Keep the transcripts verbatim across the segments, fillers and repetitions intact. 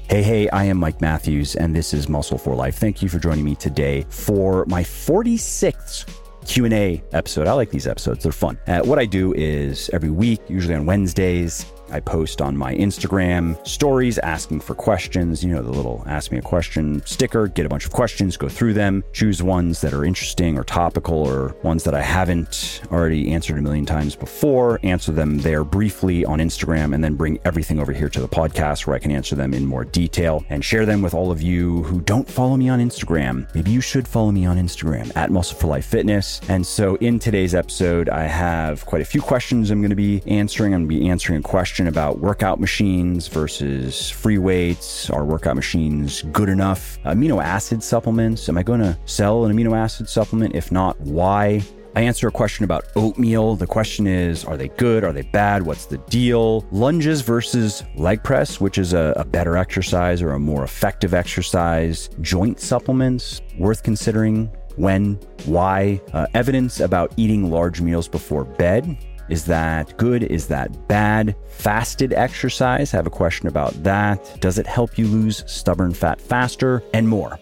Hey, hey, I am Mike Matthews, and this is Muscle for Life. Thank you for joining me today for my forty-sixth Q and A episode. I like these episodes. They're fun. Uh, what I do is every week, usually on Wednesdays, I post on my Instagram stories asking for questions, you know, the little ask me a question sticker, get a bunch of questions, go through them, choose ones that are interesting or topical or ones that I haven't already answered a million times before, answer them there briefly on Instagram, and then bring everything over here to the podcast where I can answer them in more detail and share them with all of you who don't follow me on Instagram. Maybe you should follow me on Instagram at Muscle for Life Fitness. And so in today's episode, I have quite a few questions I'm going to be answering. I'm going to be answering a question about workout machines versus free weights. Are workout machines good enough? Amino acid supplements. Am I going to sell an amino acid supplement? If not, why? I answer a question about oatmeal. The question is, are they good? Are they bad? What's the deal? Lunges versus leg press, which is a, a better exercise or a more effective exercise. Joint supplements, worth considering. When? Why? Uh, evidence about eating large meals before bed. Is that good? Is that bad? Fasted exercise. I have a question about that. Does it help you lose stubborn fat faster? And more.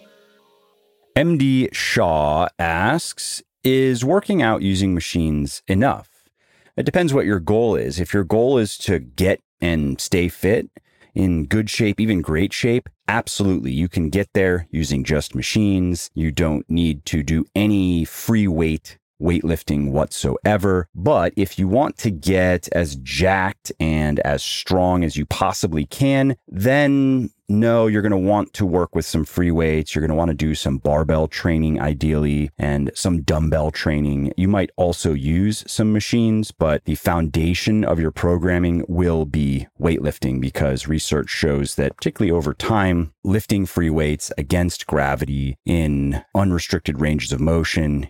M D Shaw asks, is working out using machines enough? It depends what your goal is. If your goal is to get and stay fit, in good shape, even great shape, absolutely. You can get there using just machines. You don't need to do any free weight weightlifting whatsoever. But if you want to get as jacked and as strong as you possibly can, then no, you're going to want to work with some free weights. You're going to want to do some barbell training ideally and some dumbbell training. You might also use some machines, but the foundation of your programming will be weightlifting because research shows that particularly over time, lifting free weights against gravity in unrestricted ranges of motion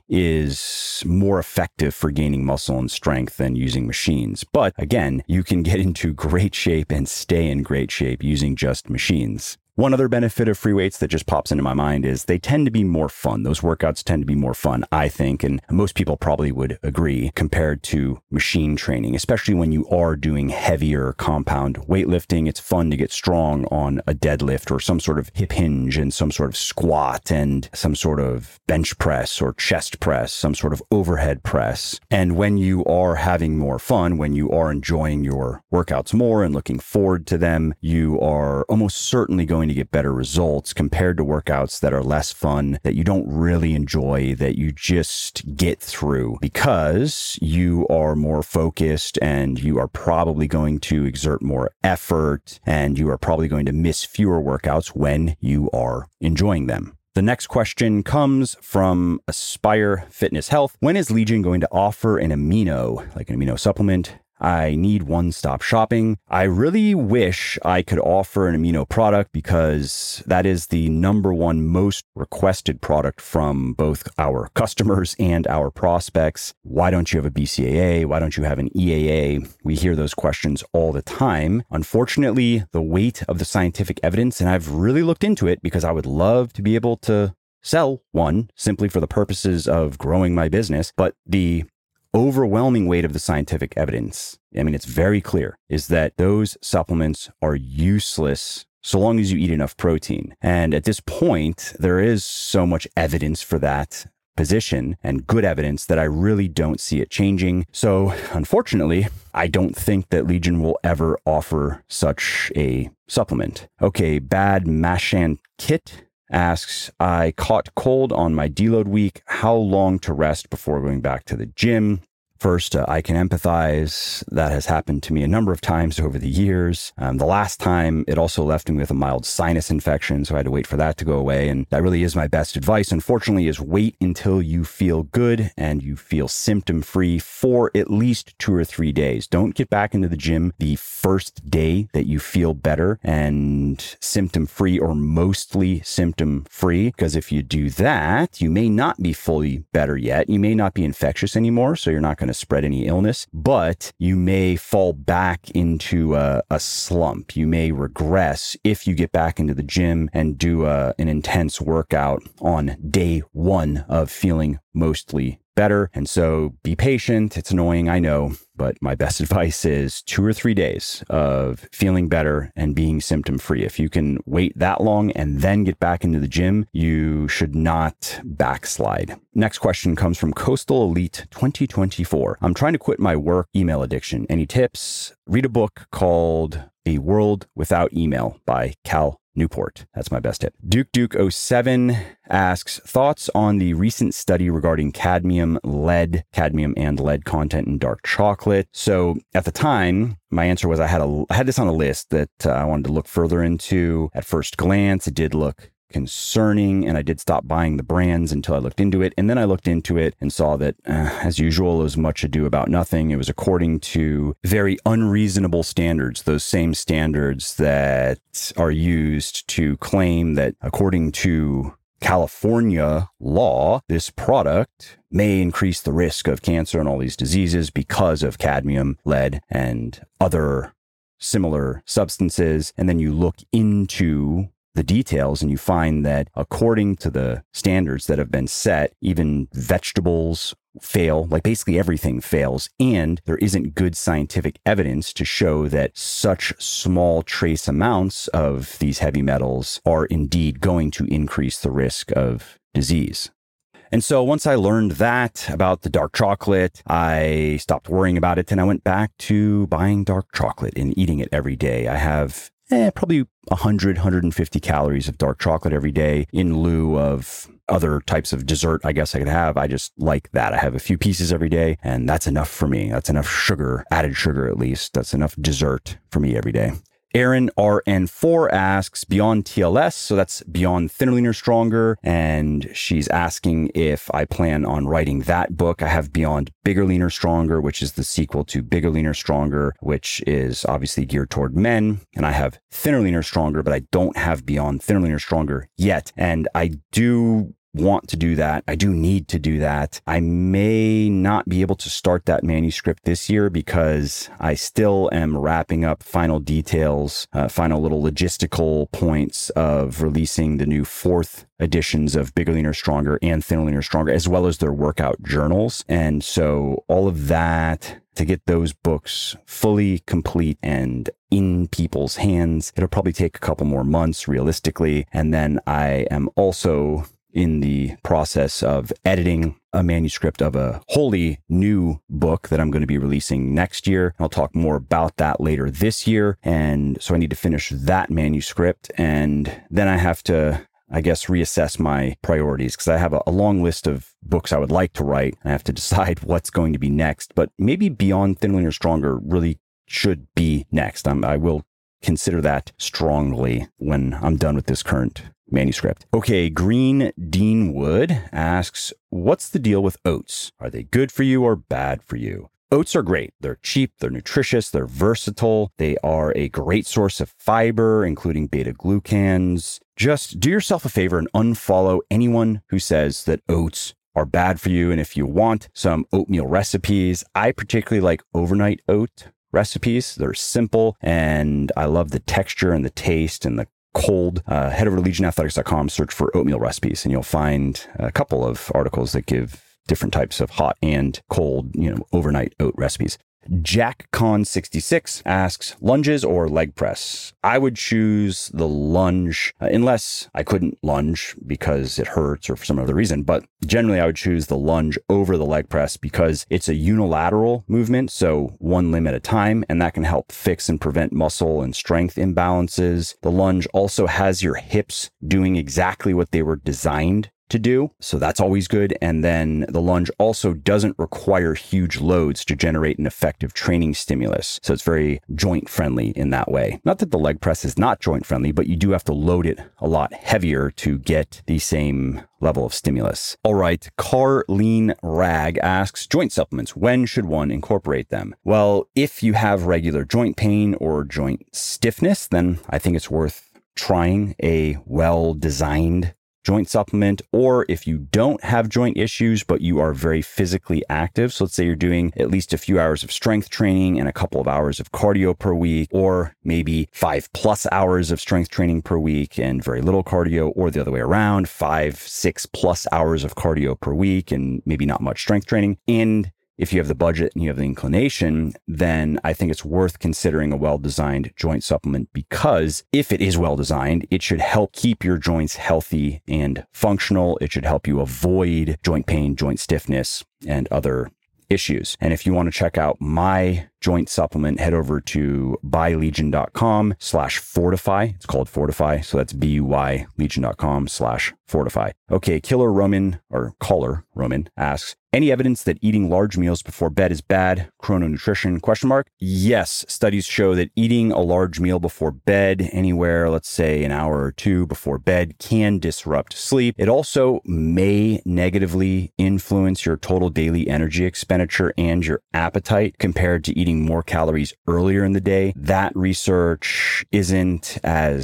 is more effective for gaining muscle and strength than using machines. But again, you can get into great shape and stay in great shape using just machines. One other benefit of free weights that just pops into my mind is they tend to be more fun. Those workouts tend to be more fun, I think, and most people probably would agree compared to machine training, especially when you are doing heavier compound weightlifting. It's fun to get strong on a deadlift or some sort of hip hinge and some sort of squat and some sort of bench press or chest press, some sort of overhead press. And when you are having more fun, when you are enjoying your workouts more and looking forward to them, you are almost certainly going to get better results compared to workouts that are less fun, that you don't really enjoy, that you just get through because you are more focused and you are probably going to exert more effort and you are probably going to miss fewer workouts when you are enjoying them. The next question comes from Aspire Fitness Health. When is Legion going to offer an amino, like an amino supplement? I need one-stop shopping. I really wish I could offer an amino product because that is the number one most requested product from both our customers and our prospects. Why don't you have a B C A A? Why don't you have an E A A? We hear those questions all the time. Unfortunately, the weight of the scientific evidence, and I've really looked into it because I would love to be able to sell one simply for the purposes of growing my business, but the overwhelming weight of the scientific evidence, I mean, it's very clear, is that those supplements are useless so long as you eat enough protein. And at this point, there is so much evidence for that position and good evidence that I really don't see it changing. So unfortunately, I don't think that Legion will ever offer such a supplement. Okay, Bad Mashan Kit asks, I caught cold on my deload week. How long to rest before going back to the gym? First, uh, I can empathize. That has happened to me a number of times over the years. Um, the last time, it also left me with a mild sinus infection, so I had to wait for that to go away. And that really is my best advice, unfortunately, is wait until you feel good and you feel symptom-free for at least two or three days. Don't get back into the gym the first day that you feel better and symptom-free or mostly symptom-free, because if you do that, you may not be fully better yet. You may not be infectious anymore, so you're not going to spread any illness, but you may fall back into a, a slump. You may regress if you get back into the gym and do a, an intense workout on day one of feeling mostly better. And so be patient. It's annoying, I know, but my best advice is two or three days of feeling better and being symptom free. If you can wait that long and then get back into the gym, you should not backslide. Next question comes from Coastal Elite twenty twenty-four. I'm trying to quit my work email addiction. Any tips? Read a book called A World Without Email by Cal Newport. That's my best tip. Duke Duke oh seven asks, thoughts on the recent study regarding cadmium, lead, cadmium and lead content in dark chocolate. So at the time, my answer was I had a I had this on a list that uh, I wanted to look further into. At first glance, it did look concerning, and I did stop buying the brands until I looked into it. And then I looked into it and saw that, uh, as usual, it was much ado about nothing. It was according to very unreasonable standards, those same standards that are used to claim that, according to California law, this product may increase the risk of cancer and all these diseases because of cadmium, lead, and other similar substances. And then you look into the details and you find that according to the standards that have been set, even vegetables fail, like basically everything fails. And there isn't good scientific evidence to show that such small trace amounts of these heavy metals are indeed going to increase the risk of disease. And so once I learned that about the dark chocolate, I stopped worrying about it and I went back to buying dark chocolate and eating it every day. I have Eh, probably one hundred, one hundred fifty calories of dark chocolate every day in lieu of other types of dessert I guess I could have. I just like that. I have a few pieces every day, and that's enough for me. That's enough sugar, added sugar at least. That's enough dessert for me every day. Aaron R N four asks, beyond T L S, so that's Beyond Thinner, Leaner, Stronger, and she's asking if I plan on writing that book. I have Beyond Bigger, Leaner, Stronger, which is the sequel to Bigger, Leaner, Stronger, which is obviously geared toward men, and I have Thinner, Leaner, Stronger, but I don't have Beyond Thinner, Leaner, Stronger yet, and I do want to do that. I do need to do that. I may not be able to start that manuscript this year because I still am wrapping up final details, uh, final little logistical points of releasing the new fourth editions of Bigger, Leaner, Stronger and Thinner, Leaner, Stronger, as well as their workout journals. And so all of that, to get those books fully complete and in people's hands, it'll probably take a couple more months realistically. And then I am also in the process of editing a manuscript of a wholly new book that I'm going to be releasing next year. I'll talk more about that later this year. And so I need to finish that manuscript. And then I have to, I guess, reassess my priorities because I have a, a long list of books I would like to write. I have to decide what's going to be next, but maybe Beyond Thin, Leaner, Stronger really should be next. I'm, I will consider that strongly when I'm done with this current manuscript. Okay, Green Deanwood asks, what's the deal with oats? Are they good for you or bad for you? Oats are great. They're cheap, they're nutritious, they're versatile. They are a great source of fiber, including beta-glucans. Just do yourself a favor and unfollow anyone who says that oats are bad for you. And if you want some oatmeal recipes, I particularly like overnight oat recipes. They're simple and I love the texture and the taste and the cold. Uh, head over to legion athletics dot com, search for oatmeal recipes, and you'll find a couple of articles that give different types of hot and cold, you know, overnight oat recipes. Jack Con sixty-six asks, lunges or leg press? I would choose the lunge uh, unless I couldn't lunge because it hurts or for some other reason. But generally, I would choose the lunge over the leg press because it's a unilateral movement. So one limb at a time, and that can help fix and prevent muscle and strength imbalances. The lunge also has your hips doing exactly what they were designed to do. So that's always good. And then the lunge also doesn't require huge loads to generate an effective training stimulus. So it's very joint friendly in that way. Not that the leg press is not joint friendly, but you do have to load it a lot heavier to get the same level of stimulus. All right. Carleen Rag asks, joint supplements, when should one incorporate them? Well, if you have regular joint pain or joint stiffness, then I think it's worth trying a well-designed joint supplement, or if you don't have joint issues, but you are very physically active. So let's say you're doing at least a few hours of strength training and a couple of hours of cardio per week, or maybe five plus hours of strength training per week and very little cardio, or the other way around, five, six plus hours of cardio per week and maybe not much strength training. And if you have the budget and you have the inclination, then I think it's worth considering a well-designed joint supplement, because if it is well-designed, it should help keep your joints healthy and functional. It should help you avoid joint pain, joint stiffness, and other issues. And if you want to check out my joint supplement, head over to buylegion.com slash fortify. It's called Fortify. So that's B-U-Y legion.com slash fortify. Okay, Killer Roman, or Caller Roman, asks, any evidence that eating large meals before bed is bad? Chrononutrition, question mark. Yes, studies show that eating a large meal before bed, anywhere, let's say an hour or two before bed, can disrupt sleep. It also may negatively influence your total daily energy expenditure and your appetite compared to eating more calories earlier in the day. That research isn't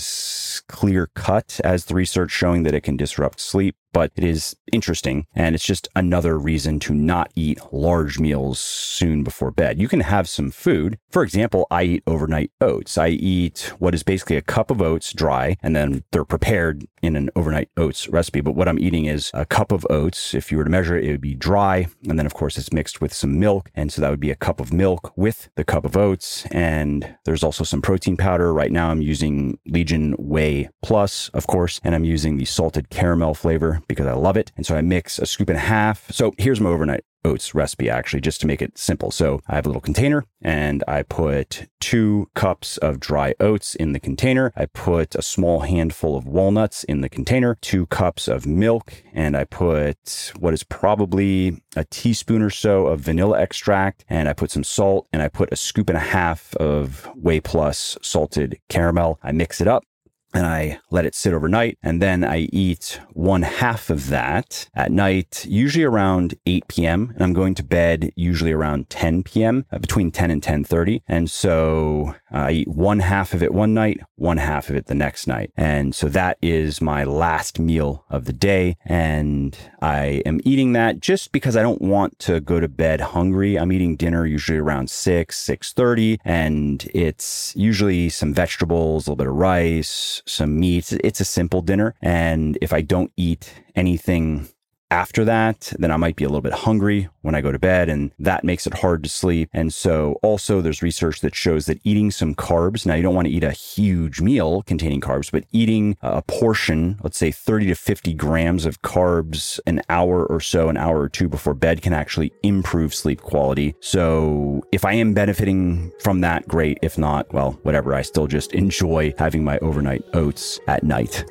as clear cut as the research showing that it can disrupt sleep, but it is interesting. And it's just another reason to not eat large meals soon before bed. You can have some food. For example, I eat overnight oats. I eat what is basically a cup of oats dry, and then they're prepared in an overnight oats recipe. But what I'm eating is a cup of oats. If you were to measure it, it would be dry. And then of course it's mixed with some milk. And so that would be a cup of milk with the cup of oats. And there's also some protein powder. Right now I'm using Legion Whey Plus, of course, and I'm using the salted caramel flavor because I love it. And so I mix a scoop and a half. So here's my overnight oats recipe, actually, just to make it simple. So I have a little container and I put two cups of dry oats in the container. I put a small handful of walnuts in the container, two cups of milk, and I put what is probably a teaspoon or so of vanilla extract, and I put some salt, and I put a scoop and a half of Whey Plus salted caramel. I mix it up and I let it sit overnight. And then I eat one half of that at night, usually around eight p.m. And I'm going to bed usually around ten p.m., uh, between ten and ten thirty. And so uh, I eat one half of it one night, one half of it the next night. And so that is my last meal of the day. And I am eating that just because I don't want to go to bed hungry. I'm eating dinner usually around six, six thirty. And it's usually some vegetables, a little bit of rice, some meat. It's a simple dinner. And if I don't eat anything after that, then I might be a little bit hungry when I go to bed, and that makes it hard to sleep. And so also there's research that shows that eating some carbs, now you don't want to eat a huge meal containing carbs, but eating a portion, let's say thirty to fifty grams of carbs an hour or so, an hour or two before bed, can actually improve sleep quality. So if I am benefiting from that, great. If not, well, whatever. I still just enjoy having my overnight oats at night.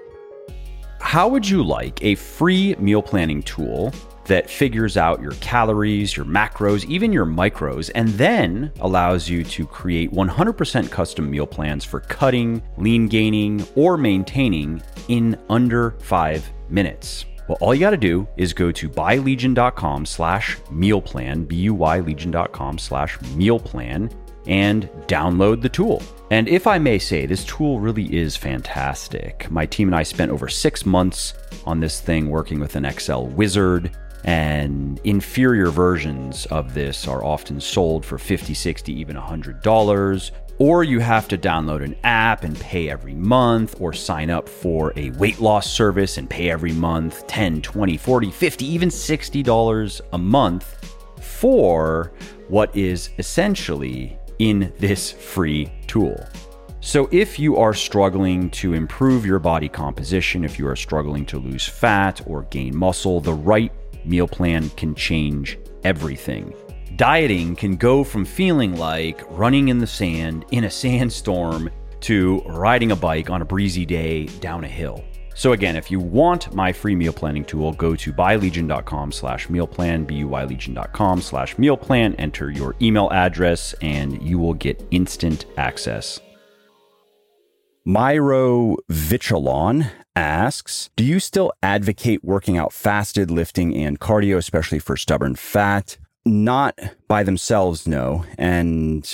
How would you like a free meal planning tool that figures out your calories, your macros, even your micros, and then allows you to create one hundred percent custom meal plans for cutting, lean gaining, or maintaining in under five minutes? Well, all you got to do is go to buylegion.com slash meal plan, B-U-Y legion.com slash meal plan, and download the tool. And if I may say, this tool really is fantastic. My team and I spent over six months on this thing working with an Excel wizard, and inferior versions of this are often sold for fifty, sixty, even one hundred dollars. Or you have to download an app and pay every month, or sign up for a weight loss service and pay every month ten, twenty, forty, fifty, even sixty dollars a month for what is essentially in this free tool. So if you are struggling to improve your body composition, if you are struggling to lose fat or gain muscle, the right meal plan can change everything. Dieting can go from feeling like running in the sand in a sandstorm to riding a bike on a breezy day down a hill. So again, if you want my free meal planning tool, go to buylegion.com slash meal plan, B-U-Y-legion.com slash meal plan, enter your email address, and you will get instant access. Myro Vichalon asks, do you still advocate working out fasted, lifting, and cardio, especially for stubborn fat? not by themselves, no. And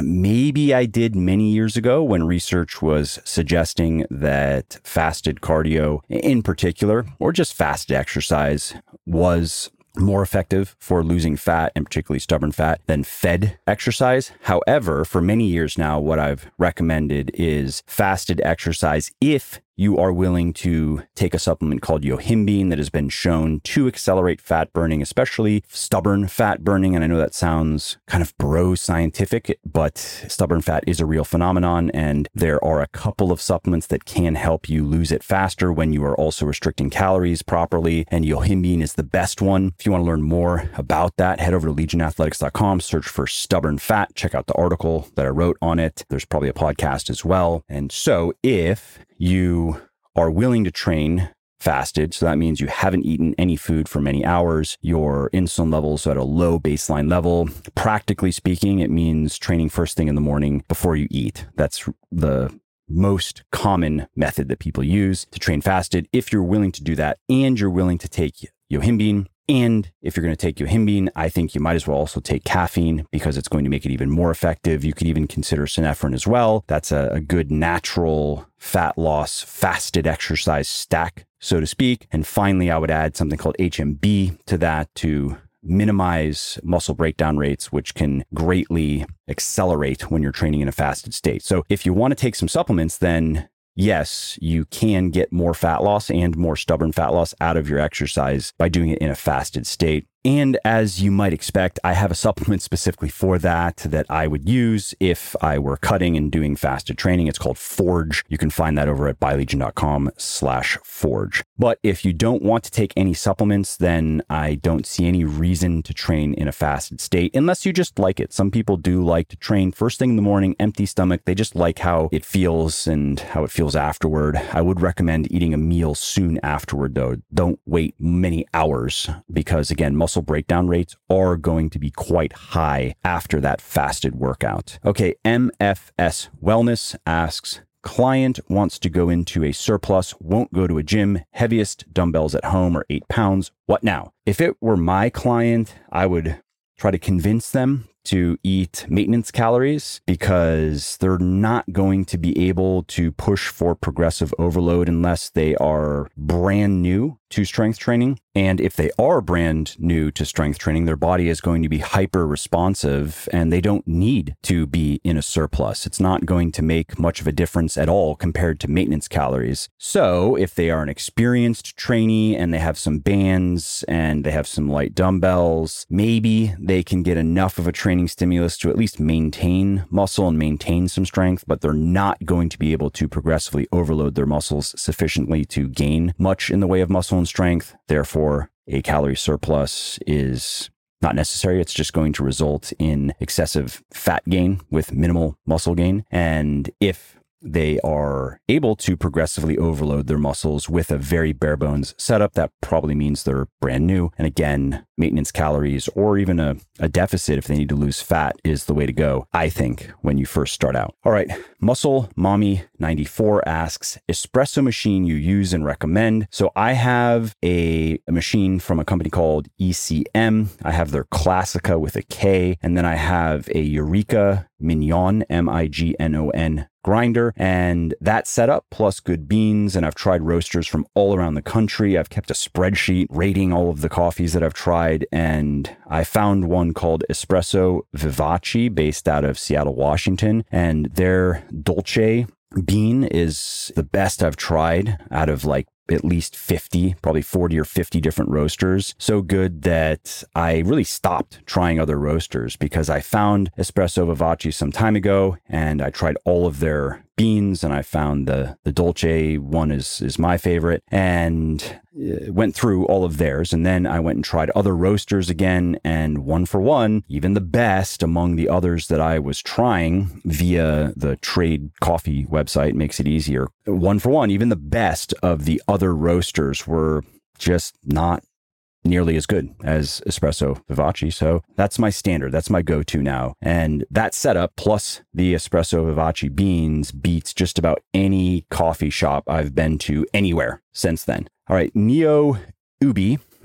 maybe I did many years ago when research was suggesting that fasted cardio in particular, or just fasted exercise, was more effective for losing fat, and particularly stubborn fat, than fed exercise. However, for many years now, what I've recommended is fasted exercise if you are willing to take a supplement called yohimbine that has been shown to accelerate fat burning, especially stubborn fat burning. And I know that sounds kind of bro scientific, but stubborn fat is a real phenomenon. And there are a couple of supplements that can help you lose it faster when you are also restricting calories properly. And yohimbine is the best one. If you want to learn more about that, head over to legion athletics dot com, search for stubborn fat, check out the article that I wrote on it. There's probably a podcast as well. And so if you are willing to train fasted, so that means you haven't eaten any food for many hours, your insulin levels are at a low baseline level. Practically speaking, it means training first thing in the morning before you eat. That's the most common method that people use to train fasted. If you're willing to do that and you're willing to take yohimbine, and if you're going to take yohimbine, I think you might as well also take caffeine because it's going to make it even more effective. You could even consider synephrine as well. That's a, a good natural fat loss, fasted exercise stack, so to speak. And finally, I would add something called H M B to that to minimize muscle breakdown rates, which can greatly accelerate when you're training in a fasted state. So if you want to take some supplements, then yes, you can get more fat loss and more stubborn fat loss out of your exercise by doing it in a fasted state. And as you might expect, I have a supplement specifically for that that I would use if I were cutting and doing fasted training. It's called Forge. You can find that over at buy legion dot com slash Forge. But if you don't want to take any supplements, then I don't see any reason to train in a fasted state unless you just like it. Some people do like to train first thing in the morning, empty stomach. They just like how it feels and how it feels afterward. I would recommend eating a meal soon afterward, though. Don't wait many hours because, again, muscle breakdown rates are going to be quite high after that fasted workout. Okay, M F S Wellness asks, client wants to go into a surplus, won't go to a gym, heaviest dumbbells at home are eight pounds. What now? If it were my client, I would try to convince them to eat maintenance calories because they're not going to be able to push for progressive overload unless they are brand new to strength training. And if they are brand new to strength training, their body is going to be hyper responsive and they don't need to be in a surplus. It's not going to make much of a difference at all compared to maintenance calories. So if they are an experienced trainee and they have some bands and they have some light dumbbells, maybe they can get enough of a training stimulus to at least maintain muscle and maintain some strength, but they're not going to be able to progressively overload their muscles sufficiently to gain much in the way of muscle and strength. Therefore, a calorie surplus is not necessary. It's just going to result in excessive fat gain with minimal muscle gain. And if they are able to progressively overload their muscles with a very bare bones setup, that probably means they're brand new. And again, maintenance calories or even a, a deficit if they need to lose fat is the way to go, I think, when you first start out. All right. Muscle Mommy ninety-four asks, espresso machine you use and recommend. So I have a, a machine from a company called E C M. I have their Classica with a K, and then I have a Eureka Mignon, M I G N O N grinder, and that setup plus good beans. And I've tried roasters from all around the country. I've kept a spreadsheet rating all of the coffees that I've tried, and I found one called Espresso Vivace based out of Seattle, Washington, and their Dolce bean is the best I've tried out of like at least fifty, probably forty or fifty different roasters. So good that I really stopped trying other roasters because I found Espresso Vivace some time ago and I tried all of their beans and I found the the Dolce one is is my favorite and went through all of theirs. And then I went and tried other roasters again, and one for one, even the best among the others that I was trying via the Trade Coffee website makes it easier. One for one, even the best of the other roasters were just not nearly as good as Espresso Vivace. So that's my standard. That's my go-to now. And that setup plus the Espresso Vivace beans beats just about any coffee shop I've been to anywhere since then. All right. Neo Ubi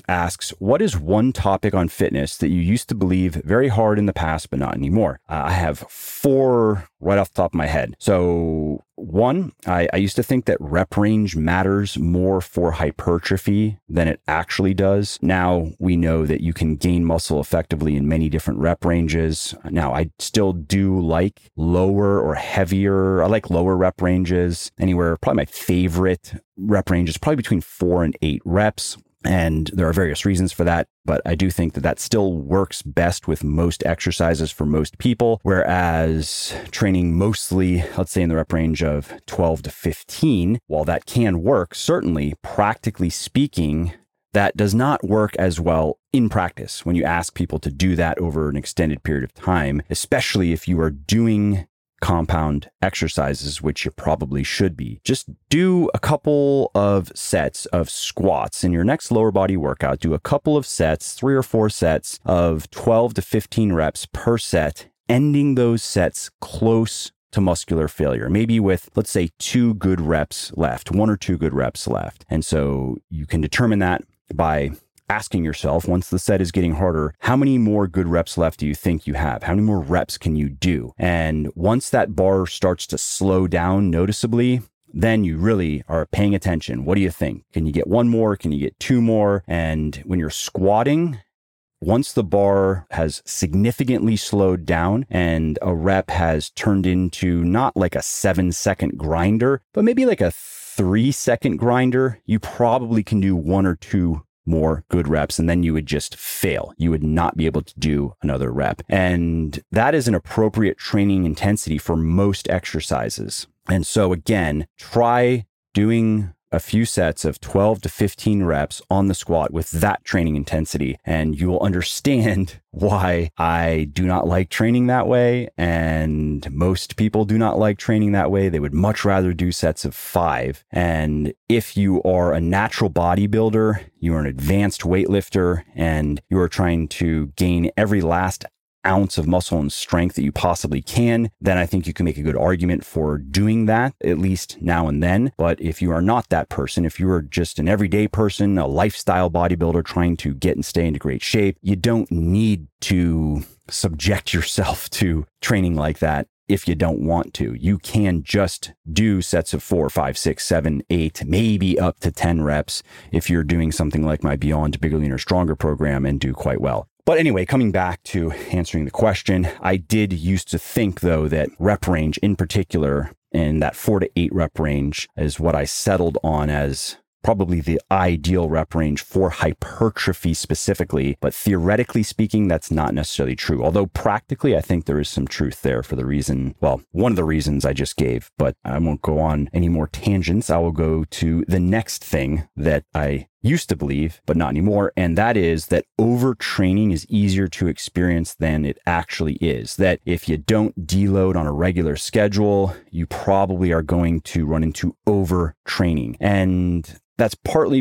asks, what is one topic on fitness that you used to believe very hard in the past, but not anymore? Uh, I have four right off the top of my head. So one, I, I used to think that rep range matters more for hypertrophy than it actually does. Now we know that you can gain muscle effectively in many different rep ranges. Now I still do like lower or heavier. I like lower rep ranges anywhere. Probably my favorite rep range is probably between four and eight reps. And there are various reasons for that, but I do think that that still works best with most exercises for most people. Whereas training mostly, let's say in the rep range of twelve to fifteen, while that can work, certainly practically speaking, that does not work as well in practice when you ask people to do that over an extended period of time, especially if you are doing compound exercises, which you probably should be. Just do a couple of sets of squats in your next lower body workout. Do a couple of sets, three or four sets of twelve to fifteen reps per set, ending those sets close to muscular failure, maybe with, let's say, two good reps left, one or two good reps left. And so you can determine that by asking yourself, once the set is getting harder, how many more good reps left do you think you have? How many more reps can you do? And once that bar starts to slow down noticeably, then you really are paying attention. What do you think? Can you get one more? Can you get two more? And when you're squatting, once the bar has significantly slowed down and a rep has turned into not like a seven second grinder, but maybe like a three second grinder, you probably can do one or two more good reps, and then you would just fail. You would not be able to do another rep. And that is an appropriate training intensity for most exercises. And so again, try doing a few sets of twelve to fifteen reps on the squat with that training intensity, and you will understand why I do not like training that way. And most people do not like training that way. They would much rather do sets of five. And if you are a natural bodybuilder, you are an advanced weightlifter, and you are trying to gain every last ounce of muscle and strength that you possibly can, then I think you can make a good argument for doing that, at least now and then. But if you are not that person, if you are just an everyday person, a lifestyle bodybuilder trying to get and stay into great shape, you don't need to subject yourself to training like that. If you don't want to, you can just do sets of four, five, six, seven, eight, maybe up to ten reps if you're doing something like my Beyond Bigger, Leaner, Stronger program and do quite well. But anyway, coming back to answering the question, I did used to think, though, that rep range in particular, and that four to eight rep range is what I settled on as probably the ideal rep range for hypertrophy specifically. But theoretically speaking, that's not necessarily true. Although practically, I think there is some truth there for the reason, well, one of the reasons I just gave, but I won't go on any more tangents. I will go to the next thing that I used to believe, but not anymore. And that is that overtraining is easier to experience than it actually is. That if you don't deload on a regular schedule, you probably are going to run into overtraining. And that's partly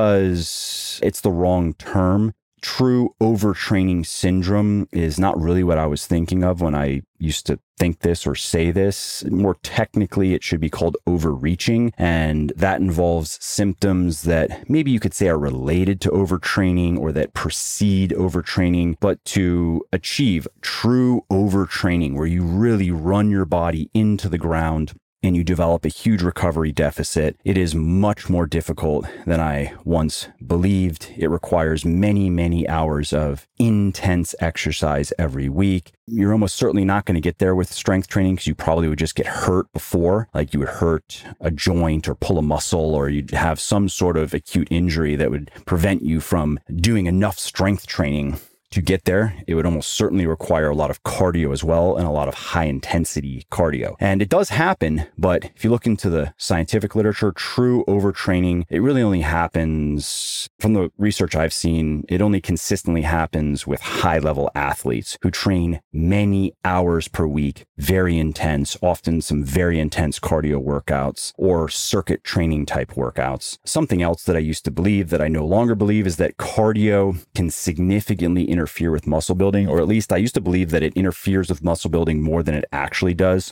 because it's the wrong term. True overtraining syndrome is not really what I was thinking of when I used to think this or say this. More technically, it should be called overreaching. And that involves symptoms that maybe you could say are related to overtraining or that precede overtraining. But to achieve true overtraining, where you really run your body into the ground and you develop a huge recovery deficit, it is much more difficult than I once believed. It requires many, many hours of intense exercise every week. You're almost certainly not going to get there with strength training because you probably would just get hurt before, like you would hurt a joint or pull a muscle, or you'd have some sort of acute injury that would prevent you from doing enough strength training to get there. It would almost certainly require a lot of cardio as well, and a lot of high intensity cardio. And it does happen, but if you look into the scientific literature, true overtraining, it really only happens, from the research I've seen, it only consistently happens with high level athletes who train many hours per week, very intense, often some very intense cardio workouts or circuit training type workouts. Something else that I used to believe that I no longer believe is that cardio can significantly interfere interfere with muscle building, or at least I used to believe that it interferes with muscle building more than it actually does.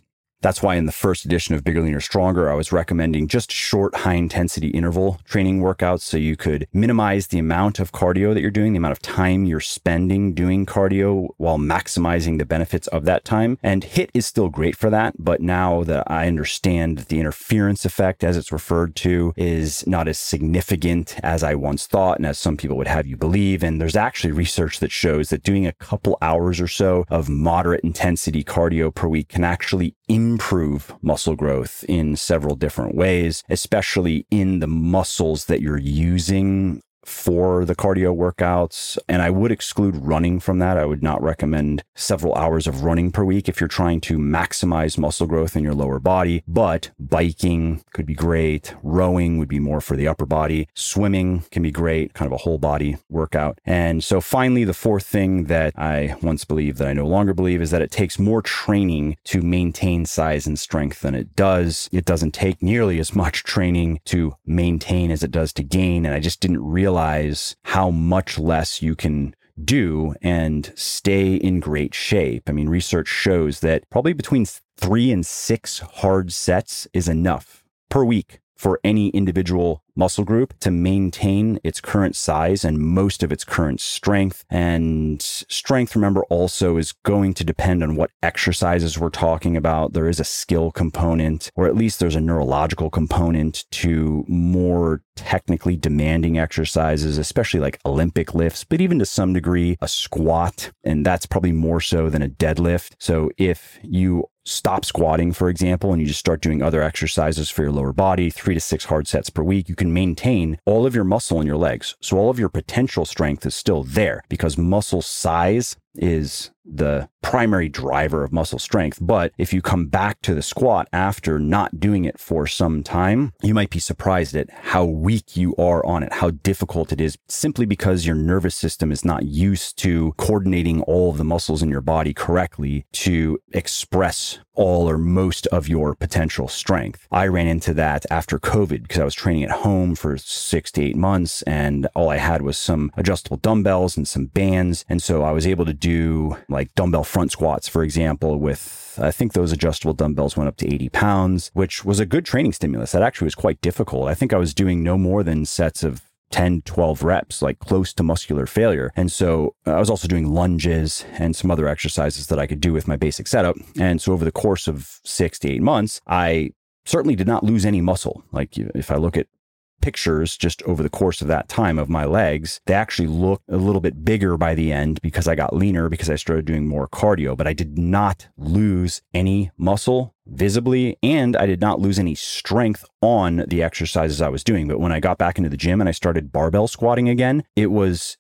That's why in the first edition of Bigger, Leaner, Stronger, I was recommending just short, high-intensity interval training workouts so you could minimize the amount of cardio that you're doing, the amount of time you're spending doing cardio while maximizing the benefits of that time. And HIIT is still great for that, but now that I understand that the interference effect, as it's referred to, is not as significant as I once thought and as some people would have you believe. And there's actually research that shows that doing a couple hours or so of moderate intensity cardio per week can actually improve muscle growth in several different ways, especially in the muscles that you're using for the cardio workouts. And I would exclude running from that. I would not recommend several hours of running per week if you're trying to maximize muscle growth in your lower body. But biking could be great. Rowing would be more for the upper body. Swimming can be great, kind of a whole body workout. And so finally, the fourth thing that I once believed that I no longer believe is that it takes more training to maintain size and strength than it does. It doesn't take nearly as much training to maintain as it does to gain. And I just didn't realize realize how much less you can do and stay in great shape. I mean, research shows that probably between three and six hard sets is enough per week for any individual muscle group to maintain its current size and most of its current strength. And strength, remember, also is going to depend on what exercises we're talking about. There is a skill component, or at least there's a neurological component to more technically demanding exercises, especially like Olympic lifts, but even to some degree, a squat. And that's probably more so than a deadlift. So if you stop squatting, for example, and you just start doing other exercises for your lower body, three to six hard sets per week, you can maintain all of your muscle in your legs. So all of your potential strength is still there because muscle size is the primary driver of muscle strength. But if you come back to the squat after not doing it for some time, you might be surprised at how weak you are on it, how difficult it is, simply because your nervous system is not used to coordinating all of the muscles in your body correctly to express all or most of your potential strength. I ran into that after COVID because I was training at home for six to eight months and all I had was some adjustable dumbbells and some bands. And so I was able to do like dumbbell front squats, for example, with, I think those adjustable dumbbells went up to eighty pounds, which was a good training stimulus. That actually was quite difficult. I think I was doing no more than sets of ten, twelve reps, like close to muscular failure. And so I was also doing lunges and some other exercises that I could do with my basic setup. And so over the course of six to eight months, I certainly did not lose any muscle. Like if I look at pictures just over the course of that time of my legs, they actually look a little bit bigger by the end because I got leaner, because I started doing more cardio, but I did not lose any muscle visibly, and I did not lose any strength on the exercises I was doing. But when I got back into the gym and I started barbell squatting again, it was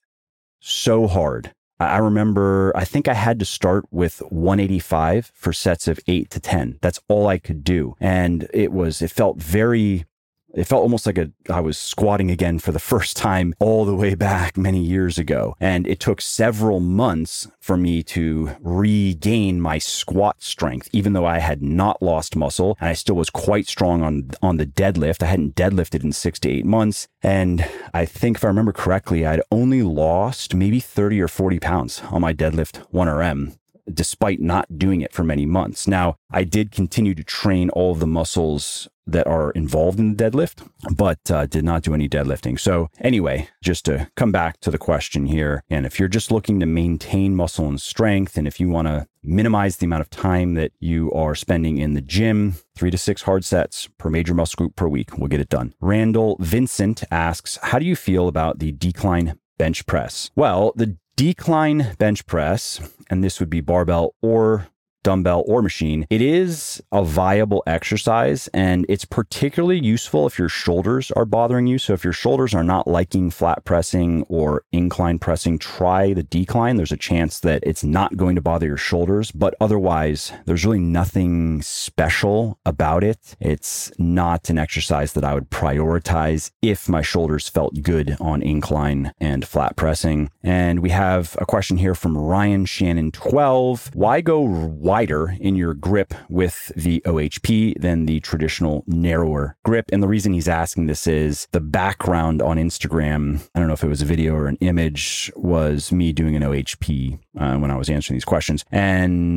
so hard. I remember, I think I had to start with one eighty-five for sets of eight to ten. That's all I could do. And it was, it felt very It felt almost like a, I was squatting again for the first time all the way back many years ago. And it took several months for me to regain my squat strength, even though I had not lost muscle and I still was quite strong on, on the deadlift. I hadn't deadlifted in six to eight months. And I think if I remember correctly, I'd only lost maybe thirty or forty pounds on my deadlift one R M, despite not doing it for many months. Now, I did continue to train all of the muscles that are involved in the deadlift, but uh, did not do any deadlifting. So anyway, just to come back to the question here, and if you're just looking to maintain muscle and strength, and if you want to minimize the amount of time that you are spending in the gym, three to six hard sets per major muscle group per week will get it done. Randall Vincent asks, how do you feel about the decline bench press? Well, the decline bench press, and this would be barbell or dumbbell or machine, it is a viable exercise, and it's particularly useful if your shoulders are bothering you. So if your shoulders are not liking flat pressing or incline pressing, try the decline. There's a chance that it's not going to bother your shoulders, but otherwise there's really nothing special about it. It's not an exercise that I would prioritize if my shoulders felt good on incline and flat pressing. And we have a question here from Ryan Shannon twelve. Why go wider in your grip with the O H P than the traditional narrower grip? And the reason he's asking this is the background on Instagram, I don't know if it was a video or an image, was me doing an O H P uh, when I was answering these questions. And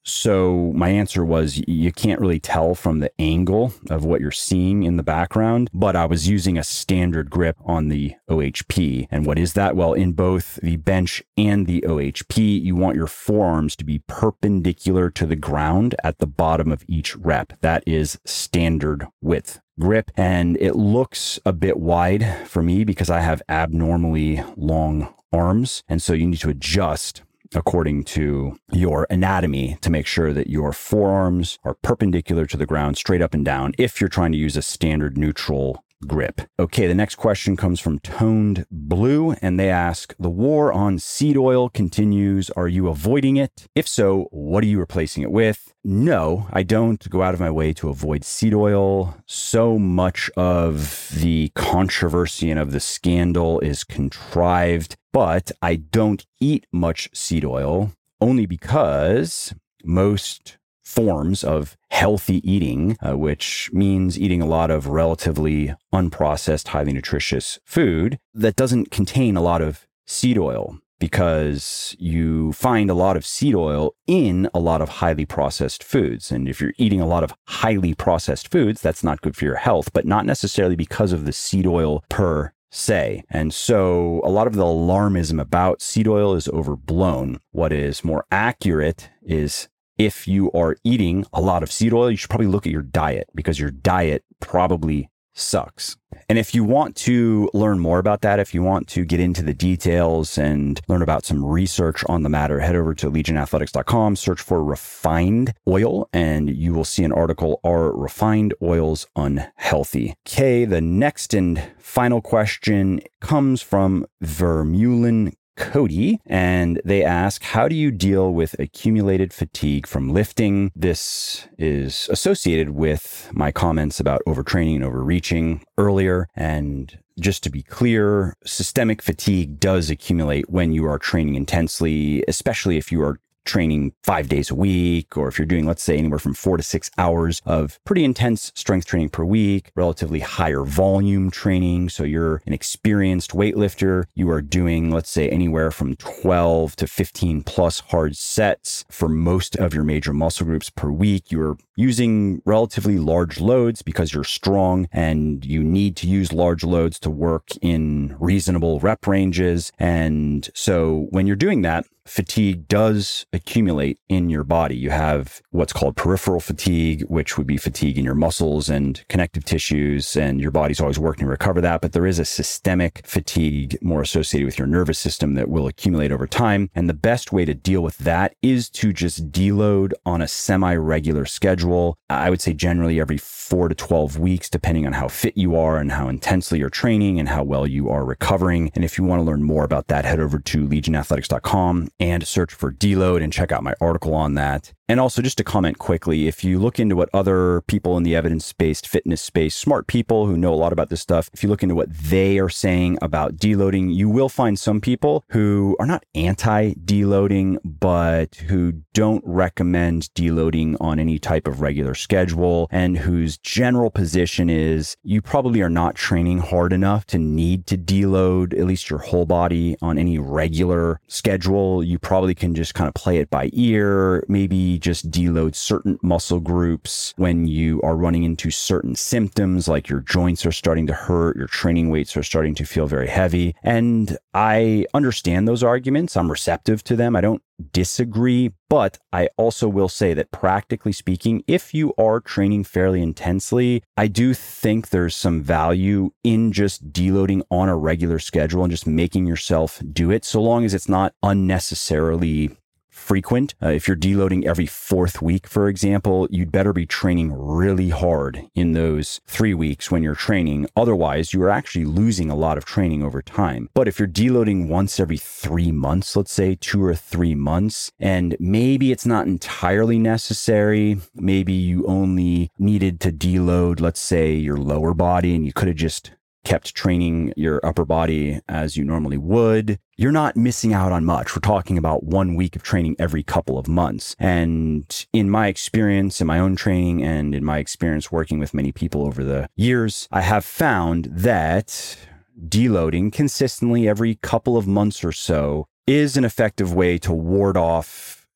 So my answer was you can't really tell from the angle of what you're seeing in the background, but I was using a standard grip on the O H P. And what is that? Well, in both the bench and the O H P, you want your forearms to be perpendicular to the ground at the bottom of each rep. That is standard width grip. And it looks a bit wide for me because I have abnormally long arms. And so you need to adjust according to your anatomy to make sure that your forearms are perpendicular to the ground, straight up and down, if you're trying to use a standard neutral grip. Okay, the next question comes from Toned Blue, and they ask, the war on seed oil continues. Are you avoiding it? If so, what are you replacing it with? No, I don't go out of my way to avoid seed oil. So much of the controversy and of the scandal is contrived, but I don't eat much seed oil only because most forms of healthy eating, uh, which means eating a lot of relatively unprocessed, highly nutritious food that doesn't contain a lot of seed oil, because you find a lot of seed oil in a lot of highly processed foods. And if you're eating a lot of highly processed foods, that's not good for your health, but not necessarily because of the seed oil per se. And so a lot of the alarmism about seed oil is overblown. What is more accurate is if you are eating a lot of seed oil, you should probably look at your diet, because your diet probably sucks. And if you want to learn more about that, if you want to get into the details and learn about some research on the matter, head over to legion athletics dot com, search for refined oil, and you will see an article, Are Refined Oils Unhealthy? Okay, the next and final question comes from Vermeulen Cody, and they ask, how do you deal with accumulated fatigue from lifting? This is associated with my comments about overtraining and overreaching earlier. And just to be clear, systemic fatigue does accumulate when you are training intensely, especially if you are training five days a week, or if you're doing, let's say, anywhere from four to six hours of pretty intense strength training per week, relatively higher volume training. So you're an experienced weightlifter. You are doing, let's say, anywhere from twelve to fifteen plus hard sets for most of your major muscle groups per week. You're using relatively large loads because you're strong and you need to use large loads to work in reasonable rep ranges. And so when you're doing that, fatigue does accumulate in your body. You have what's called peripheral fatigue, which would be fatigue in your muscles and connective tissues, and your body's always working to recover that. But there is a systemic fatigue more associated with your nervous system that will accumulate over time. And the best way to deal with that is to just deload on a semi-regular schedule. I would say generally every four to twelve weeks, depending on how fit you are and how intensely you're training and how well you are recovering. And if you want to learn more about that, head over to legion athletics dot com and search for deload and check out my article on that. And also, just to comment quickly, if you look into what other people in the evidence-based fitness space, smart people who know a lot about this stuff, if you look into what they are saying about deloading, you will find some people who are not anti-deloading, but who don't recommend deloading on any type of regular schedule, and whose general position is you probably are not training hard enough to need to deload at least your whole body on any regular schedule. You probably can just kind of play it by ear, maybe just deload certain muscle groups when you are running into certain symptoms, like your joints are starting to hurt, your training weights are starting to feel very heavy. And I understand those arguments. I'm receptive to them. I don't disagree, but I also will say that practically speaking, if you are training fairly intensely, I do think there's some value in just deloading on a regular schedule and just making yourself do it, so long as it's not unnecessarily frequent. Uh, if you're deloading every fourth week, for example, you'd better be training really hard in those three weeks when you're training. Otherwise, you are actually losing a lot of training over time. But if you're deloading once every three months, let's say two or three months, and maybe it's not entirely necessary, maybe you only needed to deload, let's say, your lower body, and you could have just kept training your upper body as you normally would, you're not missing out on much. We're talking about one week of training every couple of months. And in my experience, in my own training, and in my experience working with many people over the years, I have found that deloading consistently every couple of months or so is an effective way to ward off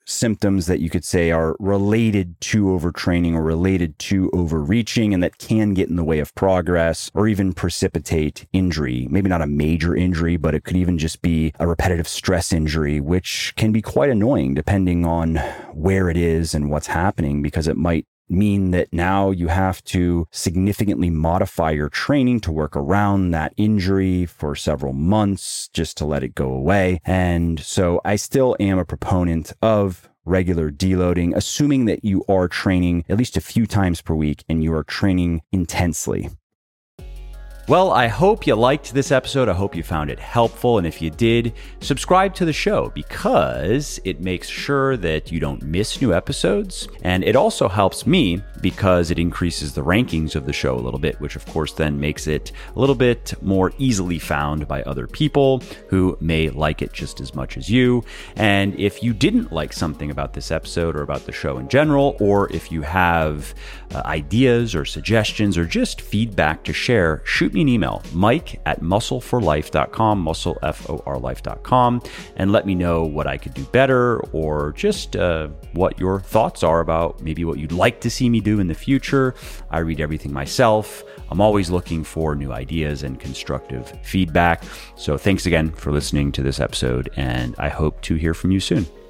symptoms that you could say are related to overtraining or related to overreaching, and that can get in the way of progress or even precipitate injury. Maybe not a major injury, but it could even just be a repetitive stress injury, which can be quite annoying depending on where it is and what's happening, because it might mean that now you have to significantly modify your training to work around that injury for several months just to let it go away. And so I still am a proponent of regular deloading, assuming that you are training at least a few times per week and you are training intensely. Well, I hope you liked this episode. I hope you found it helpful. And if you did, subscribe to the show because it makes sure that you don't miss new episodes. And it also helps me because it increases the rankings of the show a little bit, which of course then makes it a little bit more easily found by other people who may like it just as much as you. And if you didn't like something about this episode or about the show in general, or if you have uh, ideas or suggestions or just feedback to share, shoot me an email, mike at muscle for life dot com, muscle, F O R life dot com, and let me know what I could do better or just uh, what your thoughts are about maybe what you'd like to see me do in the future. I read everything myself. I'm always looking for new ideas and constructive feedback. So thanks again for listening to this episode, and I hope to hear from you soon.